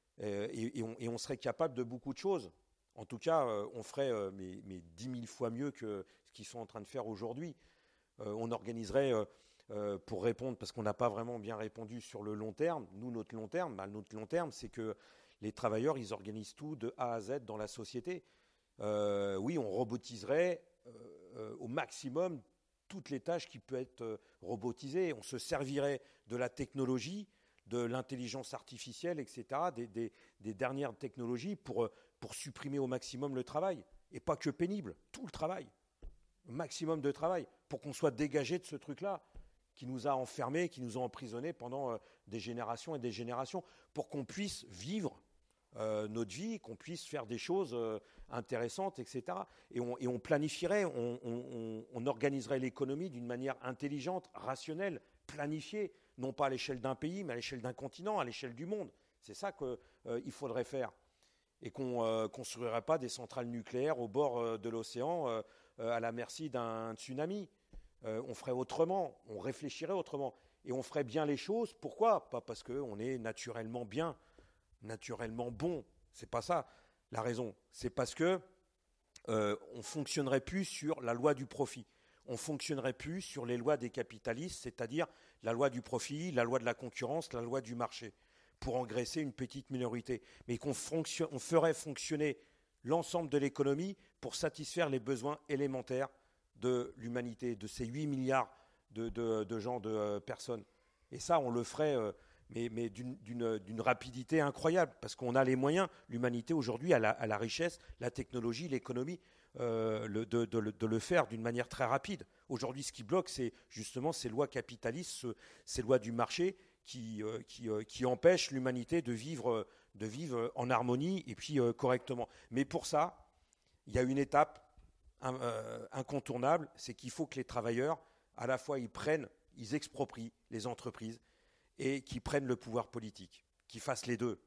Speaker 2: Et, et, on, et on serait capable de beaucoup de choses. En tout cas, euh, on ferait euh, mais, mais dix mille fois mieux que ce qu'ils sont en train de faire aujourd'hui. Euh, on organiserait, euh, euh, pour répondre, parce qu'on n'a pas vraiment bien répondu sur le long terme, nous, notre long terme, bah, notre long terme, c'est que les travailleurs, ils organisent tout de A à Z dans la société. Euh, oui, on robotiserait euh, euh, au maximum toutes les tâches qui peuvent être euh, robotisées. On se servirait de la technologie, de l'intelligence artificielle, et cetera, des, des, des dernières technologies pour, pour supprimer au maximum le travail. Et pas que pénible, tout le travail. Le maximum de travail, pour qu'on soit dégagé de ce truc-là, qui nous a enfermés, qui nous a emprisonnés pendant euh, des générations et des générations, pour qu'on puisse vivre euh, notre vie, qu'on puisse faire des choses euh, intéressantes, et cetera. Et on, et on planifierait, on, on, on organiserait l'économie d'une manière intelligente, rationnelle, planifiée, non pas à l'échelle d'un pays, mais à l'échelle d'un continent, à l'échelle du monde. C'est ça qu'il euh, faudrait faire. Et qu'on ne euh, construirait pas des centrales nucléaires au bord euh, de l'océan euh, euh, à la merci d'un tsunami. Euh, on ferait autrement, on réfléchirait autrement. Et on ferait bien les choses. Pourquoi ? Pas parce qu'on est naturellement bien, naturellement bon. C'est pas ça la raison. C'est parce qu'on euh, ne fonctionnerait plus sur la loi du profit. On ne fonctionnerait plus sur les lois des capitalistes, c'est-à-dire la loi du profit, la loi de la concurrence, la loi du marché, pour engraisser une petite minorité. Mais qu'on fonction, on ferait fonctionner l'ensemble de l'économie pour satisfaire les besoins élémentaires de l'humanité, de ces huit milliards de, de, de gens, de euh, personnes. Et ça, on le ferait, euh, mais, mais d'une, d'une, d'une rapidité incroyable, parce qu'on a les moyens. L'humanité, aujourd'hui, a la, a la richesse, la technologie, l'économie, Euh, le, de, de, de le faire d'une manière très rapide. Aujourd'hui, ce qui bloque, c'est justement ces lois capitalistes, ce, ces lois du marché qui, euh, qui, euh, qui empêchent l'humanité de vivre, de vivre en harmonie et puis euh, correctement. Mais pour ça, il y a une étape un, euh, incontournable, c'est qu'il faut que les travailleurs, à la fois, ils prennent, ils exproprient les entreprises et qu'ils prennent le pouvoir politique, qu'ils fassent les deux.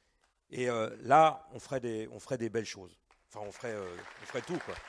Speaker 2: Et euh, là, on ferait des, on ferait des belles choses. Enfin, on ferait, euh, on ferait tout, quoi.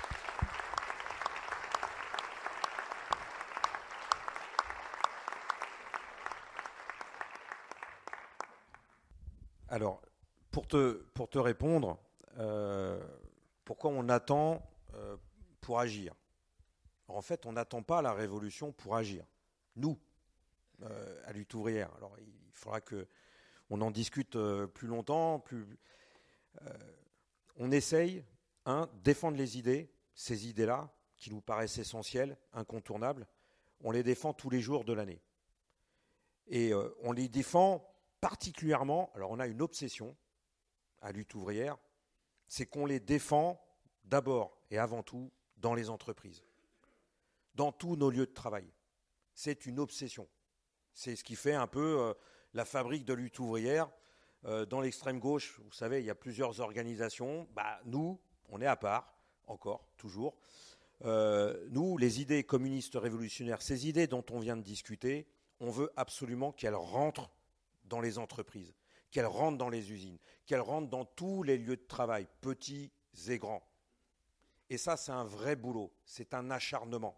Speaker 2: Alors, pour te, pour te répondre, euh, pourquoi on attend euh, pour agir ? Alors, en fait, on n'attend pas la révolution pour agir. Nous, euh, à Lutte ouvrière. Alors, il faudra qu'on en discute euh, plus longtemps, plus... Euh, on essaye, un, défendre les idées, ces idées-là, qui nous paraissent essentielles, incontournables, on les défend tous les jours de l'année. Et euh, on les défend particulièrement, alors on a une obsession à Lutte ouvrière, c'est qu'on les défend d'abord et avant tout dans les entreprises, dans tous nos lieux de travail. C'est une obsession. C'est ce qui fait un peu euh, la fabrique de Lutte ouvrière. Euh, dans l'extrême gauche, vous savez, il y a plusieurs organisations. Bah, nous, on est à part, encore, toujours. euh, nous, les idées communistes révolutionnaires, ces idées dont on vient de discuter, on veut absolument qu'elles rentrent dans les entreprises, qu'elles rentrent dans les usines, qu'elles rentrent dans tous les lieux de travail, petits et grands. Et ça, c'est un vrai boulot, c'est un acharnement.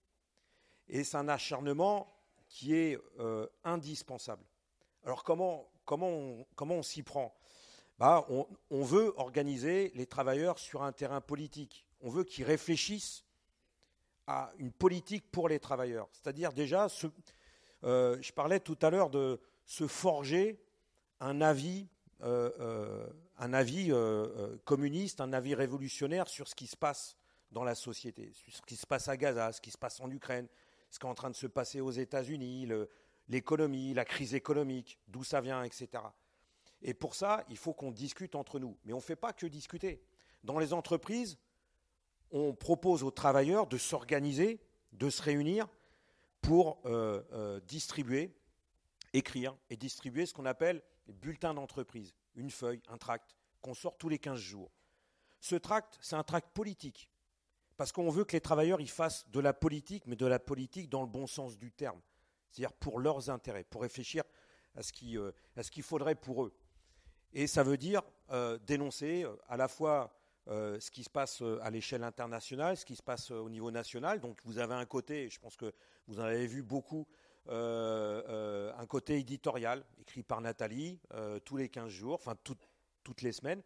Speaker 2: Et c'est un acharnement qui est euh, indispensable. Alors comment, comment on, comment on s'y prend ? Bah, on, on veut organiser les travailleurs sur un terrain politique. On veut qu'ils réfléchissent à une politique pour les travailleurs. C'est-à-dire déjà, ce, euh, je parlais tout à l'heure de se forger un avis, euh, euh, un avis euh, euh, communiste, un avis révolutionnaire sur ce qui se passe dans la société, sur ce qui se passe à Gaza, ce qui se passe en Ukraine, ce qui est en train de se passer aux États-Unis, le, l'économie, la crise économique, d'où ça vient, et cetera. Et pour ça, il faut qu'on discute entre nous. Mais on ne fait pas que discuter. Dans les entreprises, on propose aux travailleurs de s'organiser, de se réunir pour euh, euh, distribuer, écrire et distribuer ce qu'on appelle les bulletins d'entreprise, une feuille, un tract, qu'on sort tous les quinze jours. Ce tract, c'est un tract politique, parce qu'on veut que les travailleurs y fassent de la politique, mais de la politique dans le bon sens du terme, c'est-à-dire pour leurs intérêts, pour réfléchir à ce, qui, euh, à ce qu'il faudrait pour eux. Et ça veut dire euh, dénoncer euh, à la fois euh, ce qui se passe euh, à l'échelle internationale, ce qui se passe euh, au niveau national. Donc vous avez un côté, je pense que vous en avez vu beaucoup, euh, euh, un côté éditorial, écrit par Nathalie, euh, tous les quinze jours, enfin tout, toutes les semaines,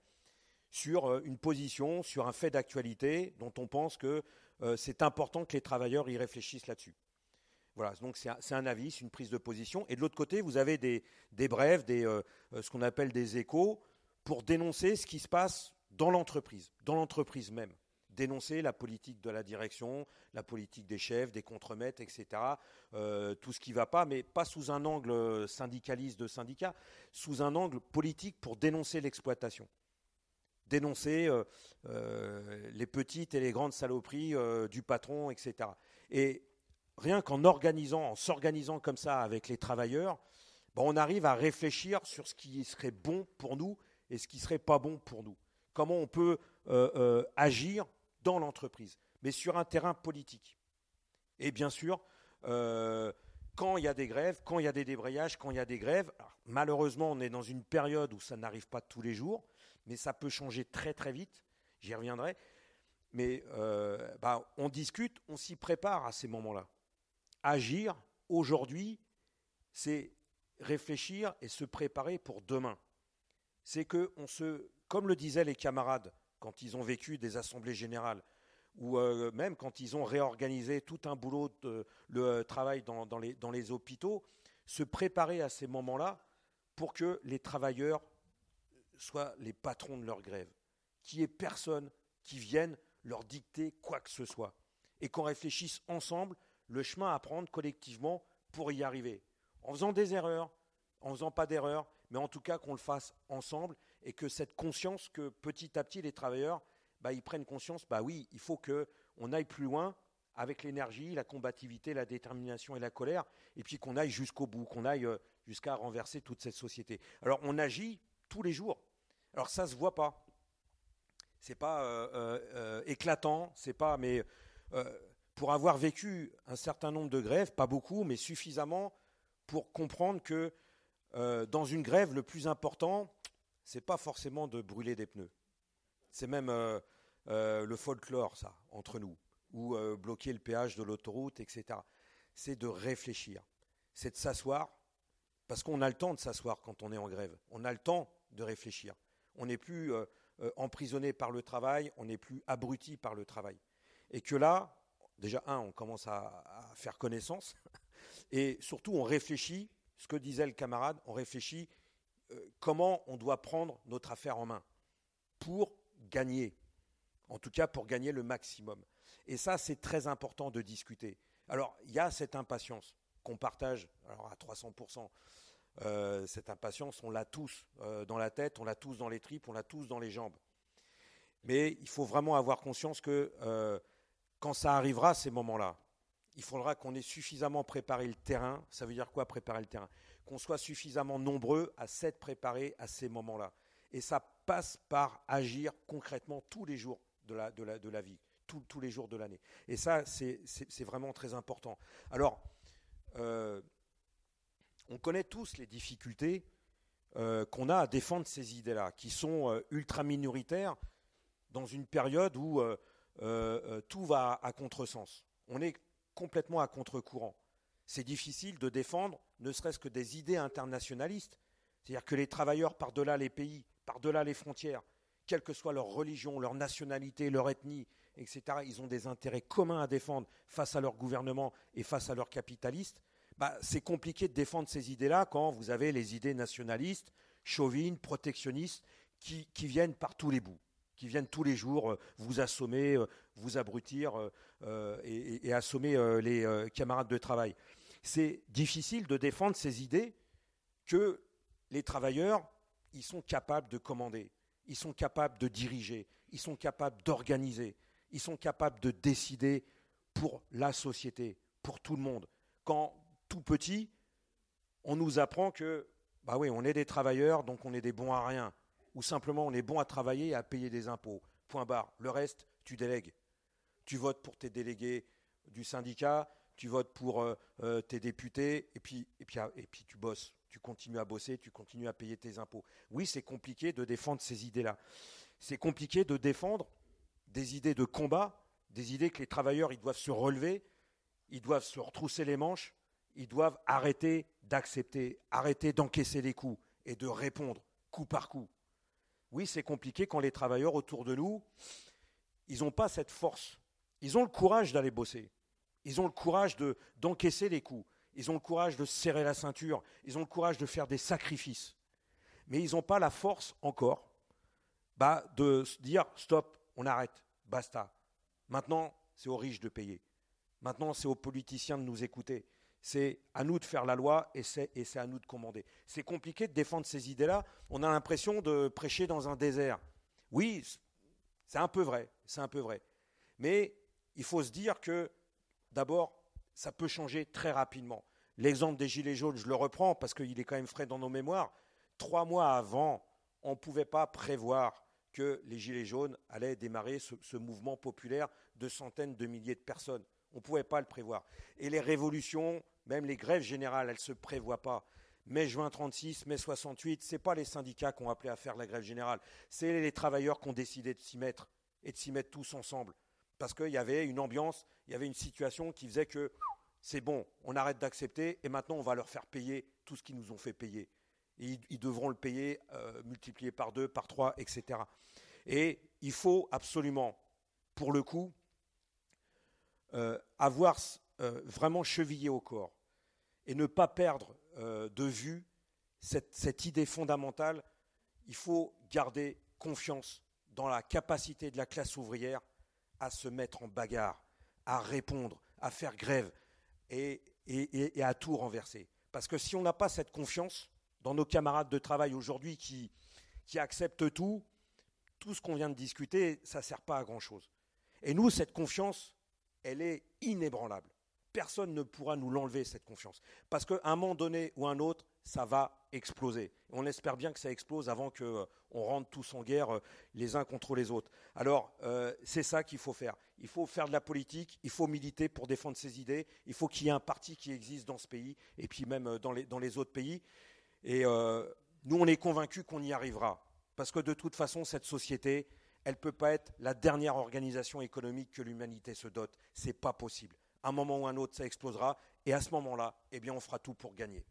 Speaker 2: sur euh, une position, sur un fait d'actualité dont on pense que euh, c'est important que les travailleurs y réfléchissent là-dessus. Voilà, donc c'est un, c'est un avis, c'est une prise de position. Et de l'autre côté, vous avez des, des brèves, des, euh, ce qu'on appelle des échos, pour dénoncer ce qui se passe dans l'entreprise, dans l'entreprise même. Dénoncer la politique de la direction, la politique des chefs, des contremaîtres, et cetera. Euh, tout ce qui ne va pas, mais pas sous un angle syndicaliste de syndicat, sous un angle politique pour dénoncer l'exploitation. Dénoncer euh, euh, les petites et les grandes saloperies euh, du patron, et cetera. Et rien qu'en organisant, en s'organisant comme ça avec les travailleurs, ben on arrive à réfléchir sur ce qui serait bon pour nous et ce qui ne serait pas bon pour nous. Comment on peut euh, euh, agir dans l'entreprise, mais sur un terrain politique. Et bien sûr, euh, quand il y a des grèves, quand il y a des débrayages, quand il y a des grèves, alors, malheureusement, on est dans une période où ça n'arrive pas tous les jours, mais ça peut changer très très vite, j'y reviendrai. Mais euh, ben, on discute, on s'y prépare à ces moments-là. Agir aujourd'hui, c'est réfléchir et se préparer pour demain. C'est que on se, comme le disaient les camarades quand ils ont vécu des assemblées générales, ou euh, même quand ils ont réorganisé tout un boulot de le travail dans, dans, les, dans les hôpitaux, se préparer à ces moments-là pour que les travailleurs soient les patrons de leur grève, qu'il n'y ait personne qui vienne leur dicter quoi que ce soit, et qu'on réfléchisse ensemble le chemin à prendre collectivement pour y arriver, en faisant des erreurs, en faisant pas d'erreurs, mais en tout cas qu'on le fasse ensemble et que cette conscience que petit à petit les travailleurs, bah, ils prennent conscience, bah oui, il faut qu'on aille plus loin avec l'énergie, la combativité, la détermination et la colère, et puis qu'on aille jusqu'au bout, qu'on aille jusqu'à renverser toute cette société. Alors on agit tous les jours. Alors ça se voit pas, c'est pas euh, euh, éclatant, c'est pas, mais euh, pour avoir vécu un certain nombre de grèves, pas beaucoup, mais suffisamment pour comprendre que euh, dans une grève, le plus important, c'est pas forcément de brûler des pneus. C'est même euh, euh, le folklore, ça, entre nous, ou euh, bloquer le péage de l'autoroute, et cetera. C'est de réfléchir, c'est de s'asseoir, parce qu'on a le temps de s'asseoir quand on est en grève. On a le temps de réfléchir. On n'est plus euh, euh, emprisonné par le travail, on n'est plus abruti par le travail. Et que là, déjà, un, on commence à, à faire connaissance, et surtout, on réfléchit, ce que disait le camarade, on réfléchit euh, comment on doit prendre notre affaire en main pour gagner, en tout cas pour gagner le maximum. Et ça, c'est très important de discuter. Alors, il y a cette impatience qu'on partage alors à trois cents pour cent. Euh, cette impatience, on l'a tous euh, dans la tête, on l'a tous dans les tripes, on l'a tous dans les jambes. Mais il faut vraiment avoir conscience que euh, quand ça arrivera, ces moments-là, il faudra qu'on ait suffisamment préparé le terrain. Ça veut dire quoi, préparer le terrain ? Qu'on soit suffisamment nombreux à s'être préparés à ces moments-là. Et ça passe par agir concrètement tous les jours de la, de la, de la vie. tout, tous les jours de l'année. Et ça, c'est, c'est, c'est vraiment très important. Alors, euh, on connaît tous les difficultés euh, qu'on a à défendre ces idées-là, qui sont euh, ultra minoritaires dans une période où euh, euh, tout va à, à contresens. On est complètement à contre-courant. C'est difficile de défendre ne serait-ce que des idées internationalistes. C'est-à-dire que les travailleurs par-delà les pays, par-delà les frontières, quelle que soit leur religion, leur nationalité, leur ethnie, et cetera, ils ont des intérêts communs à défendre face à leur gouvernement et face à leurs capitalistes. Bah, c'est compliqué de défendre ces idées-là quand vous avez les idées nationalistes, chauvines, protectionnistes, qui, qui viennent par tous les bouts, qui viennent tous les jours euh, vous assommer, euh, vous abrutir euh, et, et assommer euh, les euh, camarades de travail. C'est difficile de défendre ces idées que les travailleurs, ils sont capables de commander, ils sont capables de diriger, ils sont capables d'organiser, ils sont capables de décider pour la société, pour tout le monde. Quand tout petit, on nous apprend que, bah oui, on est des travailleurs, donc on est des bons à rien, ou simplement on est bon à travailler et à payer des impôts. Point barre. Le reste, tu délègues. Tu votes pour tes délégués du syndicat, tu votes pour euh, euh, tes députés, et puis, et, puis, et puis tu bosses. Tu continues à bosser, tu continues à payer tes impôts. Oui, c'est compliqué de défendre ces idées-là. C'est compliqué de défendre des idées de combat, des idées que les travailleurs ils doivent se relever, ils doivent se retrousser les manches, ils doivent arrêter d'accepter, arrêter d'encaisser les coups et de répondre coup par coup. Oui, c'est compliqué quand les travailleurs autour de nous, ils n'ont pas cette force. Ils ont le courage d'aller bosser. Ils ont le courage de, d'encaisser les coups. Ils ont le courage de se serrer la ceinture. Ils ont le courage de faire des sacrifices. Mais ils n'ont pas la force encore bah, de se dire « stop, on arrête, basta ». Maintenant, c'est aux riches de payer. Maintenant, c'est aux politiciens de nous écouter. C'est à nous de faire la loi et c'est, et c'est à nous de commander. C'est compliqué de défendre ces idées-là. On a l'impression de prêcher dans un désert. Oui, c'est un peu vrai, c'est un peu vrai. Mais il faut se dire que, d'abord, ça peut changer très rapidement. L'exemple des Gilets jaunes, je le reprends parce qu'il est quand même frais dans nos mémoires. Trois mois avant, on ne pouvait pas prévoir que les Gilets jaunes allaient démarrer ce, ce mouvement populaire de centaines de milliers de personnes. On ne pouvait pas le prévoir. Et les révolutions, même les grèves générales, elles ne se prévoient pas. Mai, juin trente-six, mai soixante-huit, ce n'est pas les syndicats qui ont appelé à faire la grève générale. C'est les travailleurs qui ont décidé de s'y mettre et de s'y mettre tous ensemble. Parce qu'il y avait une ambiance, il y avait une situation qui faisait que c'est bon, on arrête d'accepter et maintenant on va leur faire payer tout ce qu'ils nous ont fait payer. Et ils, ils devront le payer euh, multiplié par deux, par trois, et cetera. Et il faut absolument, pour le coup, euh, avoir euh, vraiment chevillé au corps et ne pas perdre euh, de vue cette, cette idée fondamentale. Il faut garder confiance dans la capacité de la classe ouvrière à se mettre en bagarre, à répondre, à faire grève et, et, et, et à tout renverser. Parce que si on n'a pas cette confiance dans nos camarades de travail aujourd'hui qui, qui acceptent tout, tout ce qu'on vient de discuter, ça ne sert pas à grand-chose. Et nous, cette confiance, elle est inébranlable. Personne ne pourra nous l'enlever, cette confiance. Parce qu'à un moment donné ou un autre, ça va exploser. On espère bien que ça explose avant qu'on euh, rentre tous en guerre euh, les uns contre les autres. Alors, euh, c'est ça qu'il faut faire. Il faut faire de la politique, il faut militer pour défendre ses idées, il faut qu'il y ait un parti qui existe dans ce pays, et puis même euh, dans, les, dans les autres pays. Et euh, nous, on est convaincus qu'on y arrivera. Parce que de toute façon, cette société, elle ne peut pas être la dernière organisation économique que l'humanité se dote. Ce n'est pas possible. À un moment ou un autre, ça explosera. Et à ce moment-là, eh bien, on fera tout pour gagner.